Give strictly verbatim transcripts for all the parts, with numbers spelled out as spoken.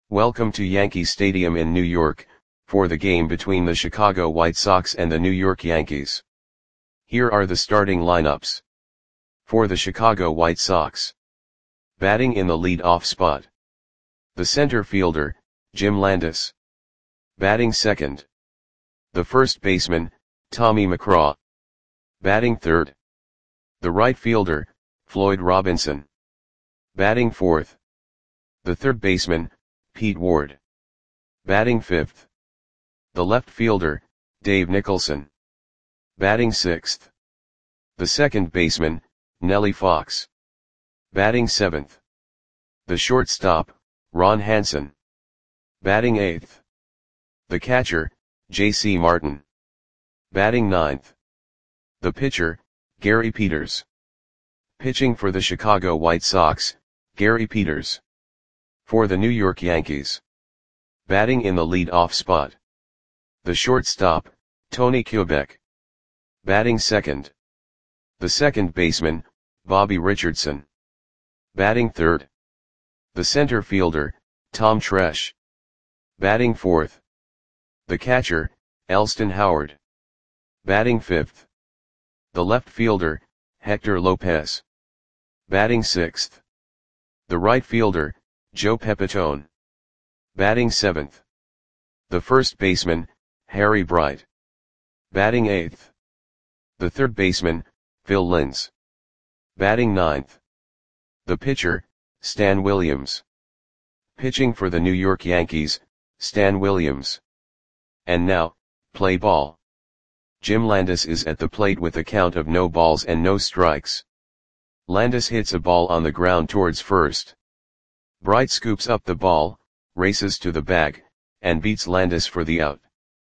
Welcome to Yankee Stadium in New York, for the game between the Chicago White Sox and the New York Yankees. Here are the starting lineups. For the Chicago White Sox. Batting in the lead-off spot. The center fielder, Jim Landis. Batting second. The first baseman, Tommy McGraw. Batting third. The right fielder, Floyd Robinson. Batting fourth. The third baseman, Pete Ward. Batting fifth. The left fielder, Dave Nicholson. Batting sixth. The second baseman, Nellie Fox. Batting seventh. The shortstop, Ron Hansen. Batting eighth. The catcher, J C Martin. Batting ninth. The pitcher, Gary Peters. Pitching for the Chicago White Sox, Gary Peters. For the New York Yankees. Batting in the lead-off spot. The shortstop, Tony Kubek. Batting second. The second baseman, Bobby Richardson. Batting third. The center fielder, Tom Tresh. Batting fourth. The catcher, Elston Howard. Batting fifth. The left fielder, Hector Lopez. Batting sixth. The right fielder, Joe Pepitone. Batting seventh. The first baseman, Harry Bright. Batting eighth. The third baseman, Phil Linz. Batting ninth. The pitcher, Stan Williams. Pitching for the New York Yankees, Stan Williams. And now, play ball. Jim Landis is at the plate with a count of no balls and no strikes. Landis hits a ball on the ground towards first. Bright scoops up the ball, races to the bag, and beats Landis for the out.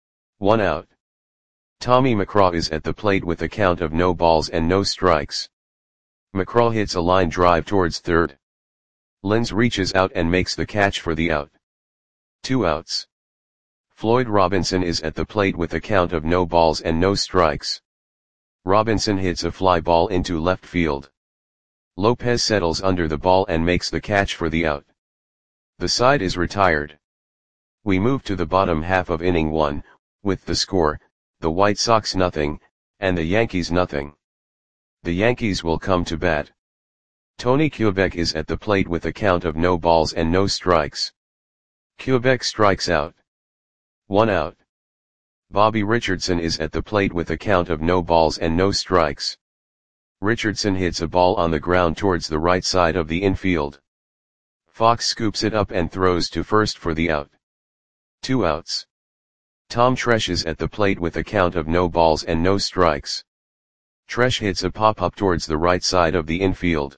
One out. Tommy McGraw is at the plate with a count of no balls and no strikes. McGraw hits a line drive towards third. Linz reaches out and makes the catch for the out. Two outs. Floyd Robinson is at the plate with a count of no balls and no strikes. Robinson hits a fly ball into left field. Lopez settles under the ball and makes the catch for the out. The side is retired. We move to the bottom half of inning one, with the score, the White Sox nothing, and the Yankees nothing. The Yankees will come to bat. Tony Kubek is at the plate with a count of no balls and no strikes. Kubek strikes out. One out. Bobby Richardson is at the plate with a count of no balls and no strikes. Richardson hits a ball on the ground towards the right side of the infield. Fox scoops it up and throws to first for the out. Two outs. Tom Tresh is at the plate with a count of no balls and no strikes. Tresh hits a pop-up towards the right side of the infield.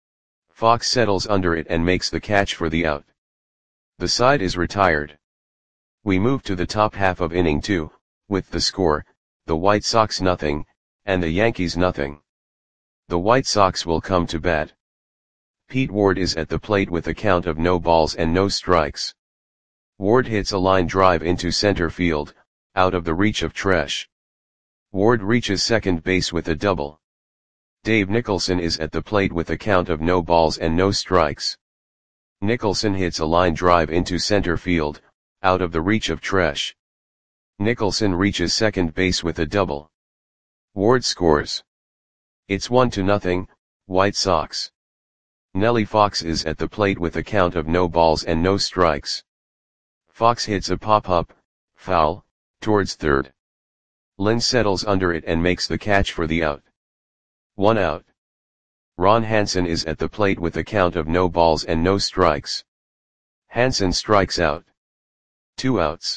Fox settles under it and makes the catch for the out. The side is retired. We move to the top half of inning two, with the score, the White Sox nothing, and the Yankees nothing. The White Sox will come to bat. Pete Ward is at the plate with a count of no balls and no strikes. Ward hits a line drive into center field, out of the reach of Tresh. Ward reaches second base with a double. Dave Nicholson is at the plate with a count of no balls and no strikes. Nicholson hits a line drive into center field, out of the reach of Tresh. Nicholson reaches second base with a double. Ward scores. It's one to nothing, White Sox. Nellie Fox is at the plate with a count of no balls and no strikes. Fox hits a pop-up, foul, towards third. Linz settles under it and makes the catch for the out. One out. Ron Hansen is at the plate with a count of no balls and no strikes. Hansen strikes out. Two outs.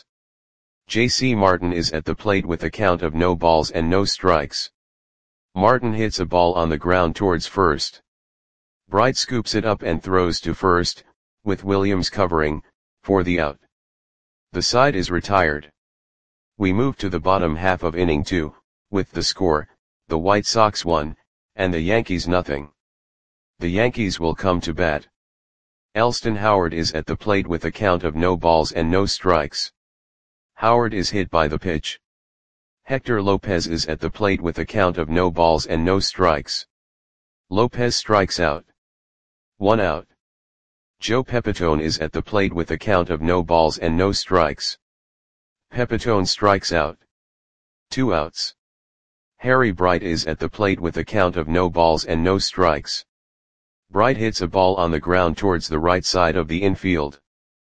J C Martin is at the plate with a count of no balls and no strikes. Martin hits a ball on the ground towards first. Bright scoops it up and throws to first, with Williams covering, for the out. The side is retired. We move to the bottom half of inning two, with the score, the White Sox one, and the Yankees nothing. The Yankees will come to bat. Elston Howard is at the plate with a count of no balls and no strikes. Howard is hit by the pitch. Hector Lopez is at the plate with a count of no balls and no strikes. Lopez strikes out. One out. Joe Pepitone is at the plate with a count of no balls and no strikes. Pepitone strikes out. Two outs. Harry Bright is at the plate with a count of no balls and no strikes. Bright hits a ball on the ground towards the right side of the infield.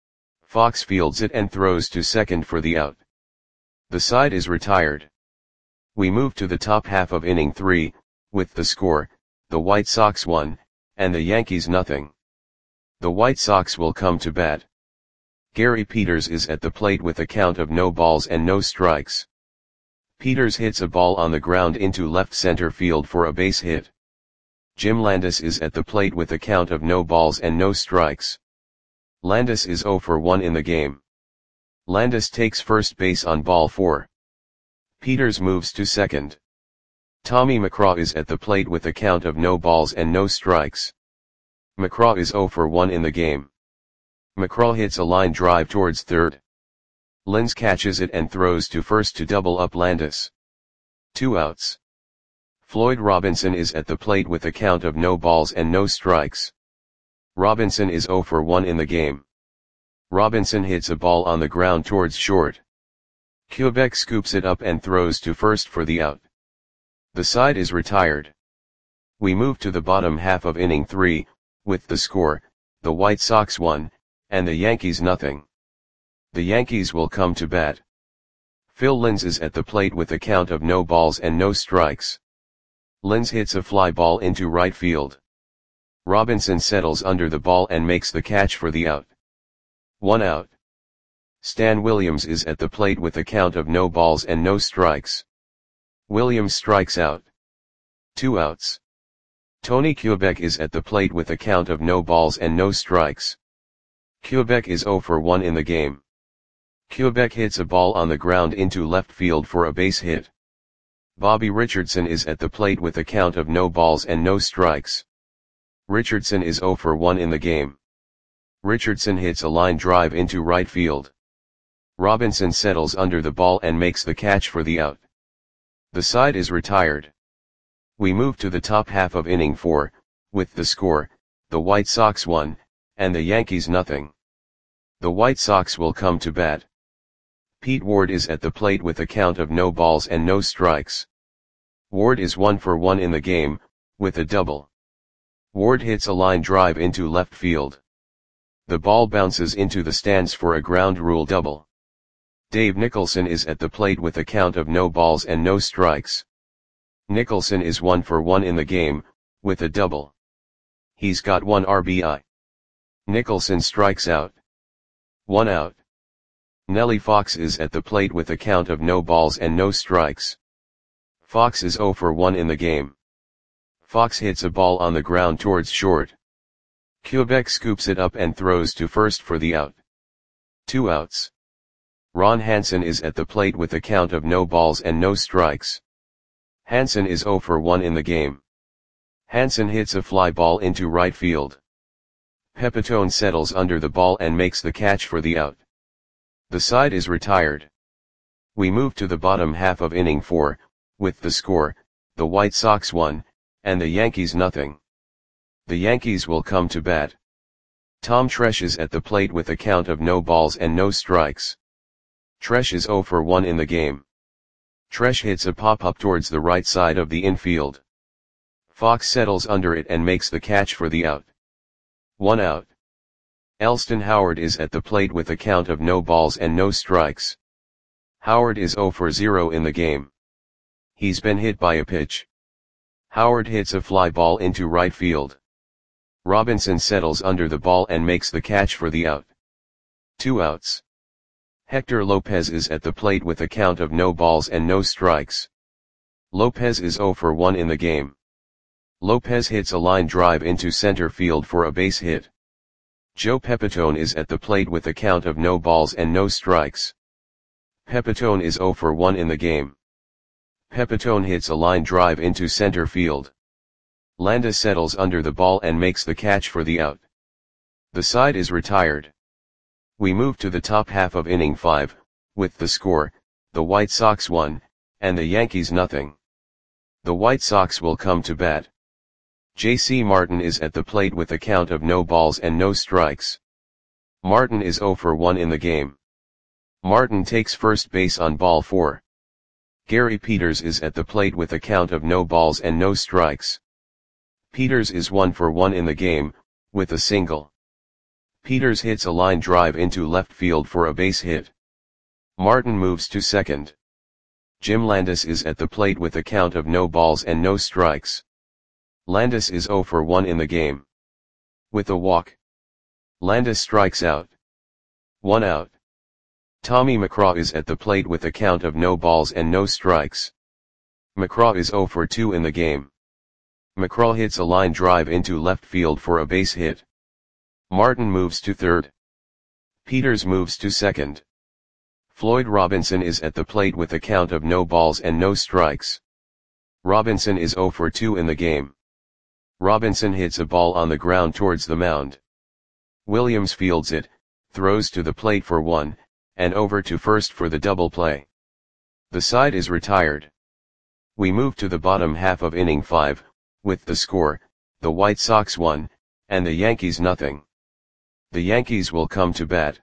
Fox fields it and throws to second for the out. The side is retired. We move to the top half of inning three, with the score, the White Sox one, and the Yankees nothing. The White Sox will come to bat. Gary Peters is at the plate with a count of no balls and no strikes. Peters hits a ball on the ground into left center field for a base hit. Jim Landis is at the plate with a count of no balls and no strikes. Landis is oh for one in the game. Landis takes first base on ball four. Peters moves to second. Tommy McGraw is at the plate with a count of no balls and no strikes. McGraw is oh for one in the game. McGraw hits a line drive towards third. Lenz catches it and throws to first to double up Landis. Two outs. Floyd Robinson is at the plate with a count of no balls and no strikes. Robinson is oh for one in the game. Robinson hits a ball on the ground towards short. Quebec scoops it up and throws to first for the out. The side is retired. We move to the bottom half of inning three, with the score, the White Sox one, and the Yankees nothing. The Yankees will come to bat. Phil Linz is at the plate with a count of no balls and no strikes. Linz hits a fly ball into right field. Robinson settles under the ball and makes the catch for the out. One out. Stan Williams is at the plate with a count of no balls and no strikes. Williams strikes out. Two outs. Tony Quebec is at the plate with a count of no balls and no strikes. Quebec is oh for one in the game. Quebec hits a ball on the ground into left field for a base hit. Bobby Richardson is at the plate with a count of no balls and no strikes. Richardson is oh for one in the game. Richardson hits a line drive into right field. Robinson settles under the ball and makes the catch for the out. The side is retired. We move to the top half of inning four, with the score, the White Sox one, and the Yankees nothing. The White Sox will come to bat. Pete Ward is at the plate with a count of no balls and no strikes. Ward is one for one in the game, with a double. Ward hits a line drive into left field. The ball bounces into the stands for a ground rule double. Dave Nicholson is at the plate with a count of no balls and no strikes. Nicholson is one for one in the game, with a double. He's got one R B I. Nicholson strikes out. One out. Nellie Fox is at the plate with a count of no balls and no strikes. Fox is oh for one in the game. Fox hits a ball on the ground towards short. Quebec scoops it up and throws to first for the out. Two outs. Ron Hansen is at the plate with a count of no balls and no strikes. Hansen is oh for one in the game. Hansen hits a fly ball into right field. Pepitone settles under the ball and makes the catch for the out. The side is retired. We move to the bottom half of inning four, with the score, the White Sox one, and the Yankees nothing. The Yankees will come to bat. Tom Tresh is at the plate with a count of no balls and no strikes. Tresh is oh for one in the game. Tresh hits a pop-up towards the right side of the infield. Fox settles under it and makes the catch for the out. One out. Elston Howard is at the plate with a count of no balls and no strikes. Howard is oh for zero in the game. He's been hit by a pitch. Howard hits a fly ball into right field. Robinson settles under the ball and makes the catch for the out. Two outs. Hector Lopez is at the plate with a count of no balls and no strikes. Lopez is oh for one in the game. Lopez hits a line drive into center field for a base hit. Joe Pepitone is at the plate with a count of no balls and no strikes. Pepitone is oh for one in the game. Pepitone hits a line drive into center field. Landis settles under the ball and makes the catch for the out. The side is retired. We move to the top half of inning five, with the score, the White Sox one, and the Yankees nothing. The White Sox will come to bat. J C Martin is at the plate with a count of no balls and no strikes. Martin is zero for one in the game. Martin takes first base on ball four. Gary Peters is at the plate with a count of no balls and no strikes. Peters is one for one in the game, with a single. Peters hits a line drive into left field for a base hit. Martin moves to second. Jim Landis is at the plate with a count of no balls and no strikes. Landis is zero for one in the game. With a walk. Landis strikes out. One out. Tommy McCraw is at the plate with a count of no balls and no strikes. McCraw is zero for two in the game. McCraw hits a line drive into left field for a base hit. Martin moves to third. Peters moves to second. Floyd Robinson is at the plate with a count of no balls and no strikes. Robinson is zero for two in the game. Robinson hits a ball on the ground towards the mound. Williams fields it, throws to the plate for one, and over to first for the double play. The side is retired. We move to the bottom half of inning five, with the score, the White Sox one, and the Yankees nothing. The Yankees will come to bat.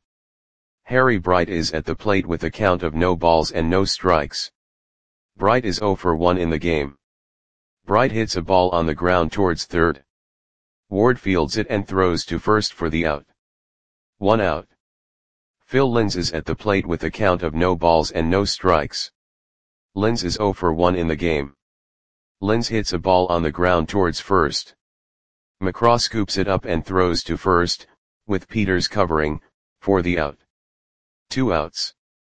Harry Bright is at the plate with a count of no balls and no strikes. Bright is zero for one in the game. Bright hits a ball on the ground towards third. Ward fields it and throws to first for the out. One out. Phil Linz is at the plate with a count of no balls and no strikes. Linz is zero for one in the game. Linz hits a ball on the ground towards first. McCraw scoops it up and throws to first, with Peters covering, for the out. Two outs.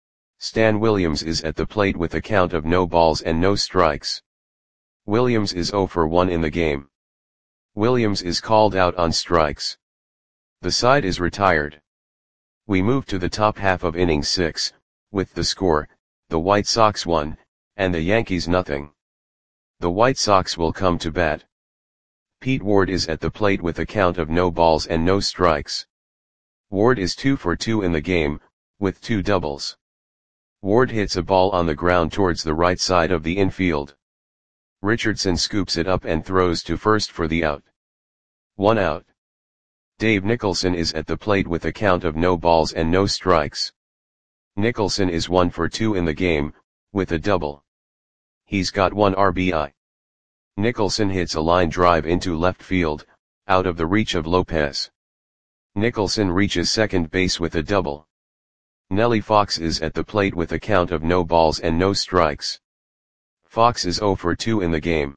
Stan Williams is at the plate with a count of no balls and no strikes. Williams is zero for one in the game. Williams is called out on strikes. The side is retired. We move to the top half of inning six, with the score, the White Sox one, and the Yankees nothing. The White Sox will come to bat. Pete Ward is at the plate with a count of no balls and no strikes. Ward is two for two in the game, with two doubles. Ward hits a ball on the ground towards the right side of the infield. Richardson scoops it up and throws to first for the out. One out. Dave Nicholson is at the plate with a count of no balls and no strikes. Nicholson is one for two in the game, with a double. He's got one R B I. Nicholson hits a line drive into left field, out of the reach of Lopez. Nicholson reaches second base with a double. Nellie Fox is at the plate with a count of no balls and no strikes. Fox is zero for two in the game.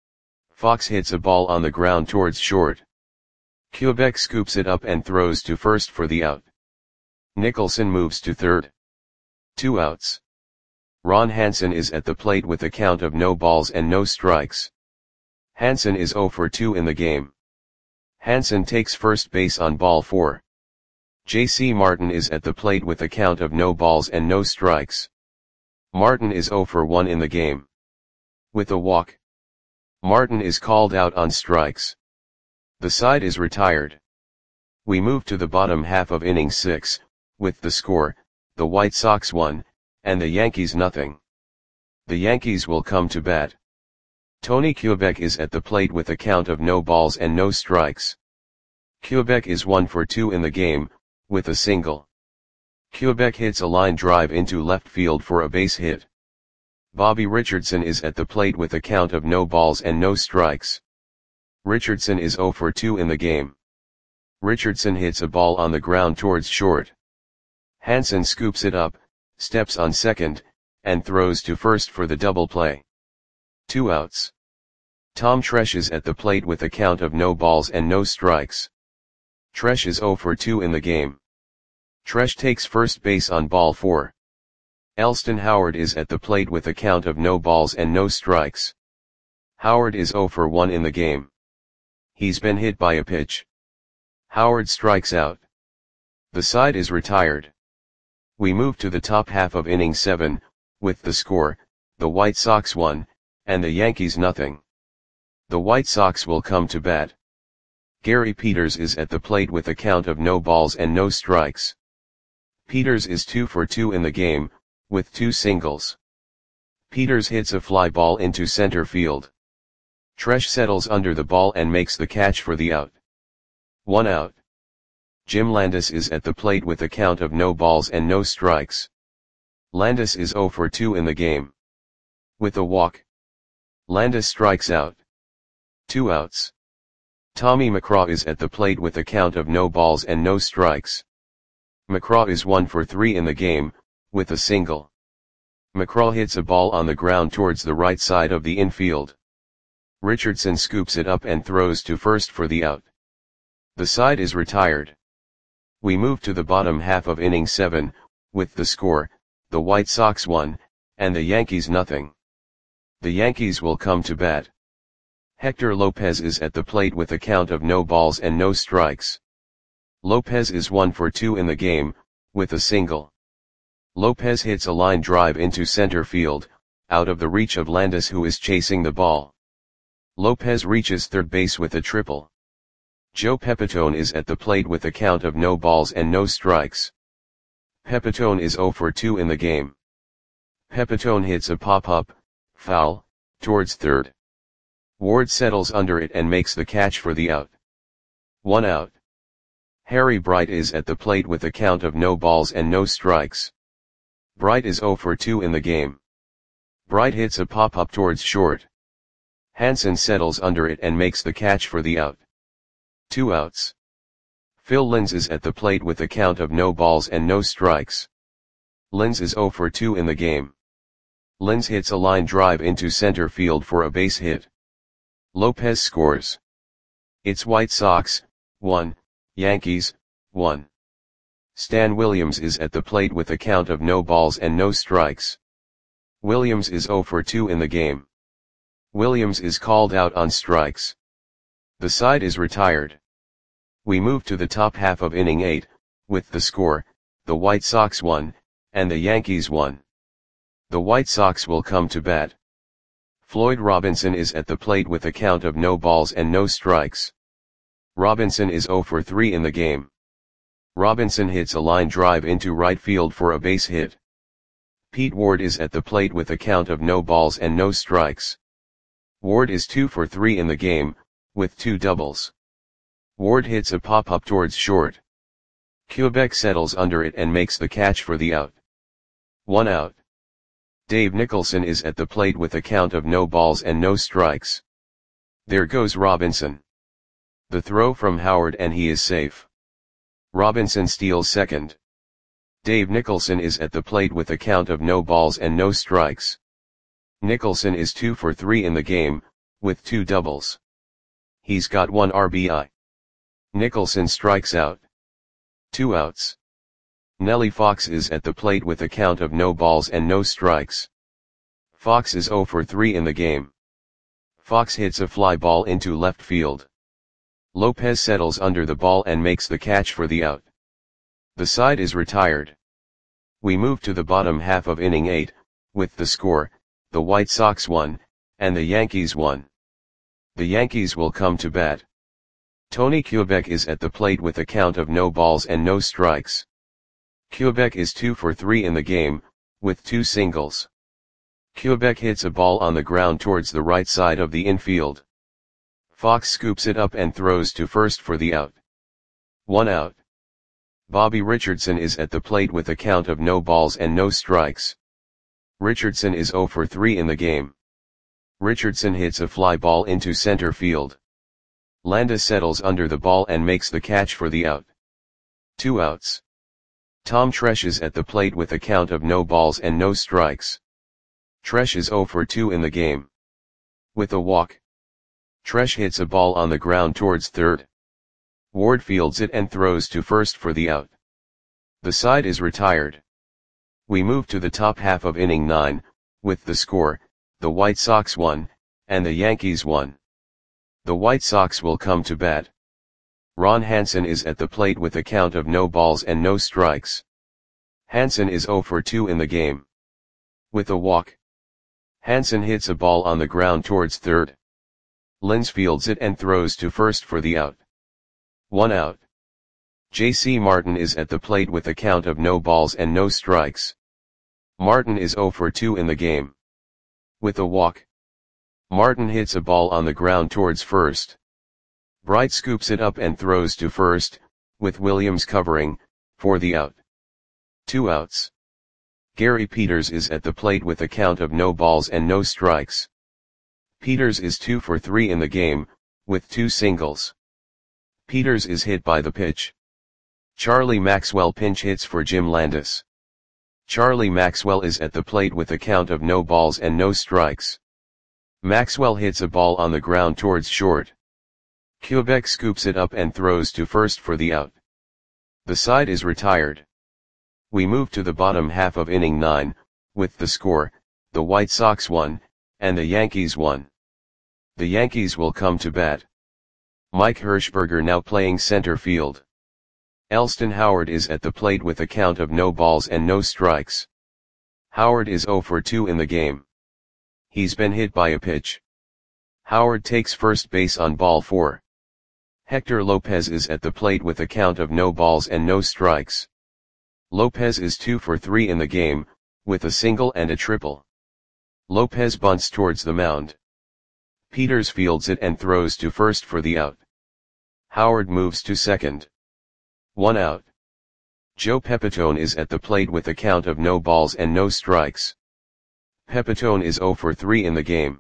Fox hits a ball on the ground towards short. Quebec scoops it up and throws to first for the out. Nicholson moves to third. Two outs. Ron Hansen is at the plate with a count of no balls and no strikes. Hansen is zero for two in the game. Hansen takes first base on ball four. J C Martin is at the plate with a count of no balls and no strikes. Martin is zero for one in the game. With a walk. Martin is called out on strikes. The side is retired. We move to the bottom half of inning six, with the score, the White Sox one, and the Yankees nothing. The Yankees will come to bat. Tony Quebec is at the plate with a count of no balls and no strikes. Quebec is one for two in the game, with a single. Quebec hits a line drive into left field for a base hit. Bobby Richardson is at the plate with a count of no balls and no strikes. Richardson is zero for two in the game. Richardson hits a ball on the ground towards short. Hansen scoops it up, steps on second, and throws to first for the double play. Two outs. Tom Tresh is at the plate with a count of no balls and no strikes. Tresh is zero for two in the game. Tresh takes first base on ball four. Elston Howard is at the plate with a count of no balls and no strikes. Howard is zero for one in the game. He's been hit by a pitch. Howard strikes out. The side is retired. We move to the top half of inning seven, with the score, the White Sox one, and the Yankees nothing. The White Sox will come to bat. Gary Peters is at the plate with a count of no balls and no strikes. Peters is two for two in the game, with two singles. Peters hits a fly ball into center field. Tresh settles under the ball and makes the catch for the out. One out. Jim Landis is at the plate with a count of no balls and no strikes. Landis is zero for two in the game. With a walk, Landis strikes out. Two outs. Tommy McCraw is at the plate with a count of no balls and no strikes. McCraw is one for three in the game, with a single. McCraw hits a ball on the ground towards the right side of the infield. Richardson scoops it up and throws to first for the out. The side is retired. We move to the bottom half of inning seven, with the score, the White Sox one, and the Yankees nothing. The Yankees will come to bat. Hector Lopez is at the plate with a count of no balls and no strikes. Lopez is one for two in the game, with a single. Lopez hits a line drive into center field, out of the reach of Landis, who is chasing the ball. Lopez reaches third base with a triple. Joe Pepitone is at the plate with a count of no balls and no strikes. Pepitone is zero for two in the game. Pepitone hits a pop-up, foul, towards third. Ward settles under it and makes the catch for the out. One out. Harry Bright is at the plate with a count of no balls and no strikes. Bright is zero for two in the game. Bright hits a pop-up towards short. Hansen settles under it and makes the catch for the out. Two outs. Phil Linz is at the plate with a count of no balls and no strikes. Linz is zero for two in the game. Linz hits a line drive into center field for a base hit. Lopez scores. It's White Sox, one, Yankees, one. Stan Williams is at the plate with a count of no balls and no strikes. Williams is zero for two in the game. Williams is called out on strikes. The side is retired. We move to the top half of inning eight, with the score, the White Sox one, and the Yankees one. The White Sox will come to bat. Floyd Robinson is at the plate with a count of no balls and no strikes. Robinson is zero for three in the game. Robinson hits a line drive into right field for a base hit. Pete Ward is at the plate with a count of no balls and no strikes. Ward is two for three in the game, with two doubles. Ward hits a pop-up towards short. Quebec settles under it and makes the catch for the out. One out. Dave Nicholson is at the plate with a count of no balls and no strikes. There goes Robinson. The throw from Howard and he is safe. Robinson steals second. Dave Nicholson is at the plate with a count of no balls and no strikes. Nicholson is two for three in the game, with two doubles. He's got one R B I. Nicholson strikes out. Two outs. Nellie Fox is at the plate with a count of no balls and no strikes. Fox is zero for three in the game. Fox hits a fly ball into left field. Lopez settles under the ball and makes the catch for the out. The side is retired. We move to the bottom half of inning eight, with the score, the White Sox one, and the Yankees one. The Yankees will come to bat. Tony Quebec is at the plate with a count of no balls and no strikes. Quebec is two for three in the game, with two singles. Quebec hits a ball on the ground towards the right side of the infield. Fox scoops it up and throws to first for the out. One out. Bobby Richardson is at the plate with a count of no balls and no strikes. Richardson is zero for three in the game. Richardson hits a fly ball into center field. Landis settles under the ball and makes the catch for the out. Two outs. Tom Tresh is at the plate with a count of no balls and no strikes. Tresh is zero for two in the game. With a walk, Tresh hits a ball on the ground towards third. Ward fields it and throws to first for the out. The side is retired. We move to the top half of inning nine, with the score, the White Sox one, and the Yankees one. The White Sox will come to bat. Ron Hansen is at the plate with a count of no balls and no strikes. Hansen is zero for two in the game. With a walk, Hansen hits a ball on the ground towards third. Linz fields it and throws to first for the out. One out. J C Martin is at the plate with a count of no balls and no strikes. Martin is zero for two in the game. With a walk, Martin hits a ball on the ground towards first. Bright scoops it up and throws to first, with Williams covering, for the out. Two outs. Gary Peters is at the plate with a count of no balls and no strikes. Peters is two for three in the game, with two singles. Peters is hit by the pitch. Charlie Maxwell pinch hits for Jim Landis. Charlie Maxwell is at the plate with a count of no balls and no strikes. Maxwell hits a ball on the ground towards short. Quebec scoops it up and throws to first for the out. The side is retired. We move to the bottom half of inning nine, with the score, the White Sox won, and the Yankees won. The Yankees will come to bat. Mike Hirschberger now playing center field. Elston Howard is at the plate with a count of no balls and no strikes. Howard is oh for two in the game. He's been hit by a pitch. Howard takes first base on ball four. Hector Lopez is at the plate with a count of no balls and no strikes. Lopez is two for three in the game, with a single and a triple. Lopez bunts towards the mound. Peters fields it and throws to first for the out. Howard moves to second. One out. Joe Pepitone is at the plate with a count of no balls and no strikes. Pepitone is oh for three in the game.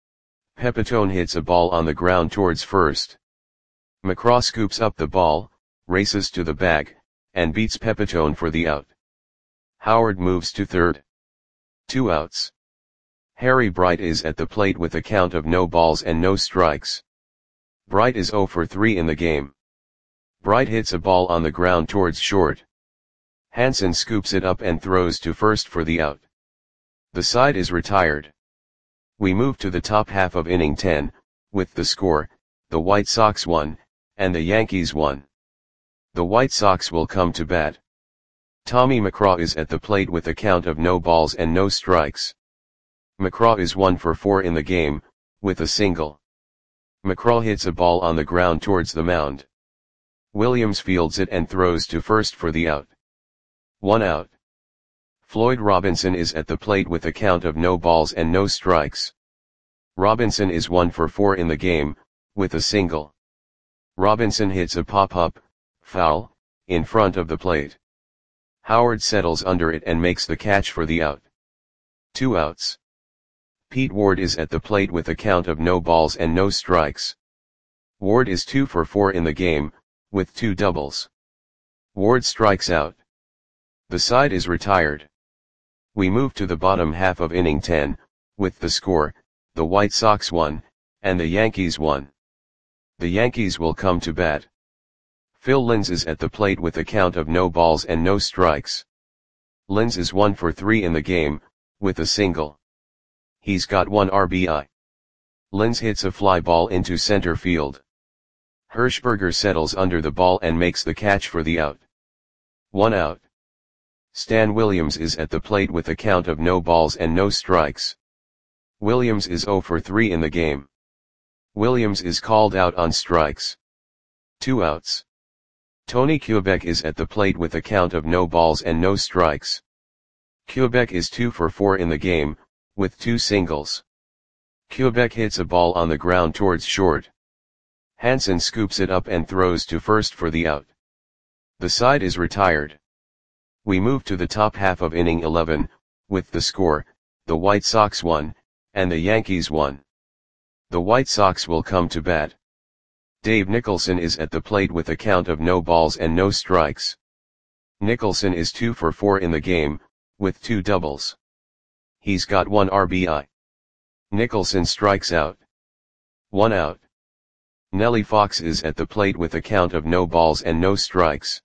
Pepitone hits a ball on the ground towards first. McCraw scoops up the ball, races to the bag, and beats Pepitone for the out. Howard moves to third. Two outs. Harry Bright is at the plate with a count of no balls and no strikes. Bright is oh for three in the game. Bright hits a ball on the ground towards short. Hansen scoops it up and throws to first for the out. The side is retired. We move to the top half of inning ten, with the score, the White Sox won, and the Yankees won. The White Sox will come to bat. Tommy McCraw is at the plate with a count of no balls and no strikes. McCraw is one for four in the game, with a single. McCraw hits a ball on the ground towards the mound. Williams fields it and throws to first for the out. One out. Floyd Robinson is at the plate with a count of no balls and no strikes. Robinson is one for four in the game, with a single. Robinson hits a pop-up, foul, in front of the plate. Howard settles under it and makes the catch for the out. Two outs. Pete Ward is at the plate with a count of no balls and no strikes. Ward is two for four in the game, with two doubles. Ward strikes out. The side is retired. We move to the bottom half of inning ten, with the score, the White Sox won, and the Yankees won. The Yankees will come to bat. Phil Linz is at the plate with a count of no balls and no strikes. Linz is one for three in the game, with a single. He's got one R B I. Linz hits a fly ball into center field. Hirschberger settles under the ball and makes the catch for the out. One out. Stan Williams is at the plate with a count of no balls and no strikes. Williams is oh for three in the game. Williams is called out on strikes. Two outs. Tony Quebec is at the plate with a count of no balls and no strikes. Quebec is two for four in the game, with two singles. Quebec hits a ball on the ground towards short. Hansen scoops it up and throws to first for the out. The side is retired. We move to the top half of inning eleven, with the score, the White Sox won, and the Yankees won. The White Sox will come to bat. Dave Nicholson is at the plate with a count of no balls and no strikes. Nicholson is two for four in the game, with two doubles. He's got one R B I. Nicholson strikes out. One out. Nellie Fox is at the plate with a count of no balls and no strikes.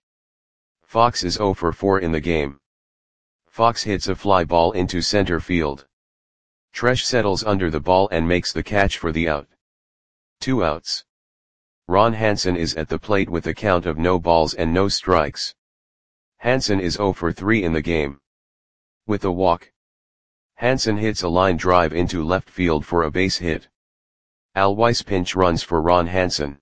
Fox is oh for four in the game. Fox hits a fly ball into center field. Tresh settles under the ball and makes the catch for the out. Two outs. Ron Hansen is at the plate with a count of no balls and no strikes. Hansen is oh for three in the game. With a walk. Hansen hits a line drive into left field for a base hit. Al Weiss pinch runs for Ron Hansen.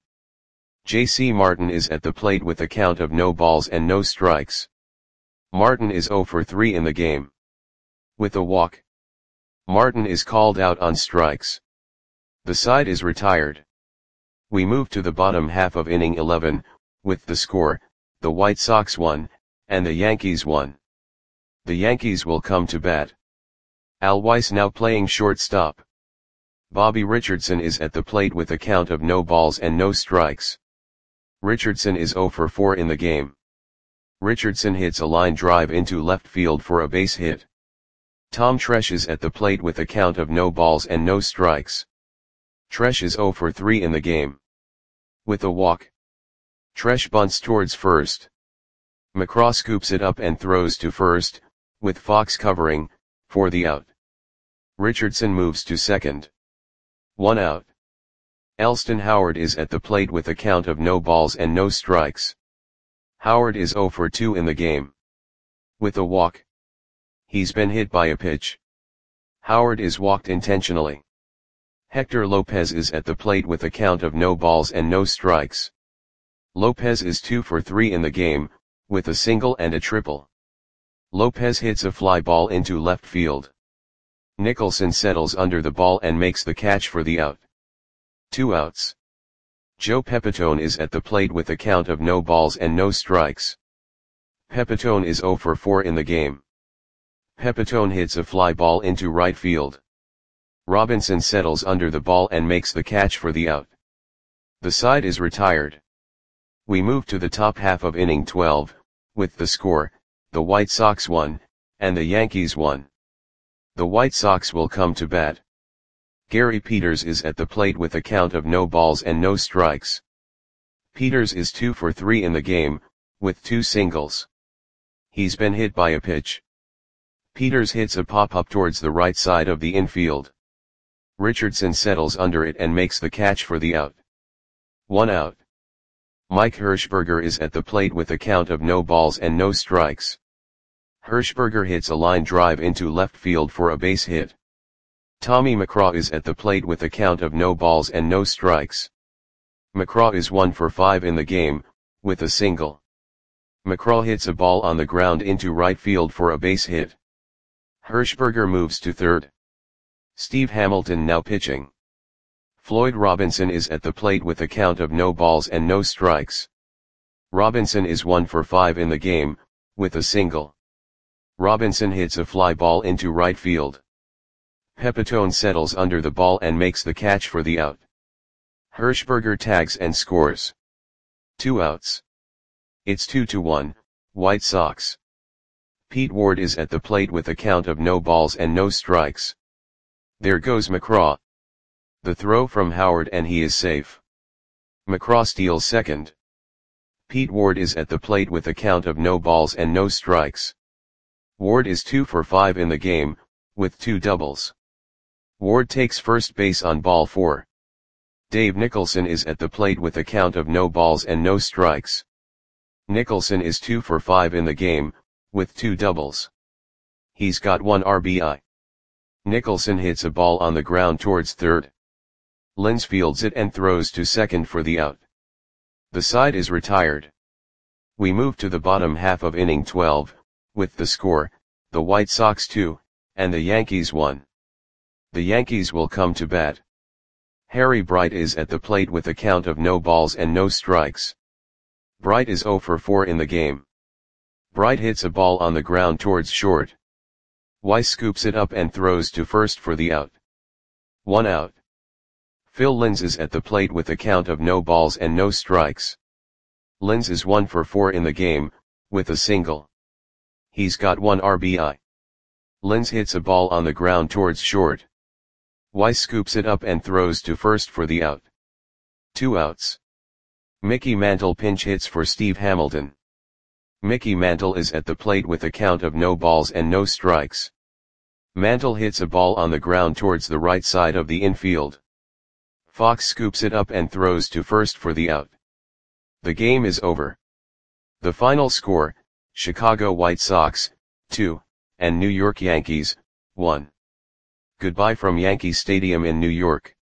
J C Martin is at the plate with a count of no balls and no strikes. Martin is oh for three in the game. With a walk. Martin is called out on strikes. The side is retired. We move to the bottom half of inning eleven, with the score, the White Sox one, and the Yankees one. The Yankees will come to bat. Al Weiss now playing shortstop. Bobby Richardson is at the plate with a count of no balls and no strikes. Richardson is oh for four in the game. Richardson hits a line drive into left field for a base hit. Tom Tresh is at the plate with a count of no balls and no strikes. Tresh is oh for three in the game. With a walk. Tresh bunts towards first. McCraw scoops it up and throws to first, with Fox covering, for the out. Richardson moves to second. One out. Elston Howard is at the plate with a count of no balls and no strikes. Howard is oh for two in the game. With a walk. He's been hit by a pitch. Howard is walked intentionally. Hector Lopez is at the plate with a count of no balls and no strikes. Lopez is two for three in the game, with a single and a triple. Lopez hits a fly ball into left field. Nicholson settles under the ball and makes the catch for the out. Two outs. Joe Pepitone is at the plate with a count of no balls and no strikes. Pepitone is oh for four in the game. Pepitone hits a fly ball into right field. Robinson settles under the ball and makes the catch for the out. The side is retired. We move to the top half of inning twelve, with the score, the White Sox one, and the Yankees one. The White Sox will come to bat. Gary Peters is at the plate with a count of no balls and no strikes. Peters is two for three in the game, with two singles. He's been hit by a pitch. Peters hits a pop-up towards the right side of the infield. Richardson settles under it and makes the catch for the out. One out. Mike Hirschberger is at the plate with a count of no balls and no strikes. Hirschberger hits a line drive into left field for a base hit. Tommy McCraw is at the plate with a count of no balls and no strikes. McCraw is one for five in the game, with a single. McCraw hits a ball on the ground into right field for a base hit. Hirschberger moves to third. Steve Hamilton now pitching. Floyd Robinson is at the plate with a count of no balls and no strikes. Robinson is one for five in the game, with a single. Robinson hits a fly ball into right field. Pepitone settles under the ball and makes the catch for the out. Hirschberger tags and scores. Two outs. It's two to one, White Sox. Pete Ward is at the plate with a count of no balls and no strikes. There goes McCraw. The throw from Howard and he is safe. McCraw steals second. Pete Ward is at the plate with a count of no balls and no strikes. Ward is two for five in the game, with two doubles. Ward takes first base on ball four. Dave Nicholson is at the plate with a count of no balls and no strikes. Nicholson is two for five in the game, with two doubles. He's got one R B I. Nicholson hits a ball on the ground towards third. Linz fields it and throws to second for the out. The side is retired. We move to the bottom half of inning twelve, with the score, the White Sox two, and the Yankees one. The Yankees will come to bat. Harry Bright is at the plate with a count of no balls and no strikes. Bright is oh for four in the game. Bright hits a ball on the ground towards short. Weiss scoops it up and throws to first for the out. One out. Phil Linz is at the plate with a count of no balls and no strikes. Linz is one for four in the game, with a single. He's got one R B I. Linz hits a ball on the ground towards short. Weiss scoops it up and throws to first for the out. Two outs. Mickey Mantle pinch hits for Steve Hamilton. Mickey Mantle is at the plate with a count of no balls and no strikes. Mantle hits a ball on the ground towards the right side of the infield. Fox scoops it up and throws to first for the out. The game is over. The final score, Chicago White Sox, two, and New York Yankees, one. Goodbye from Yankee Stadium in New York.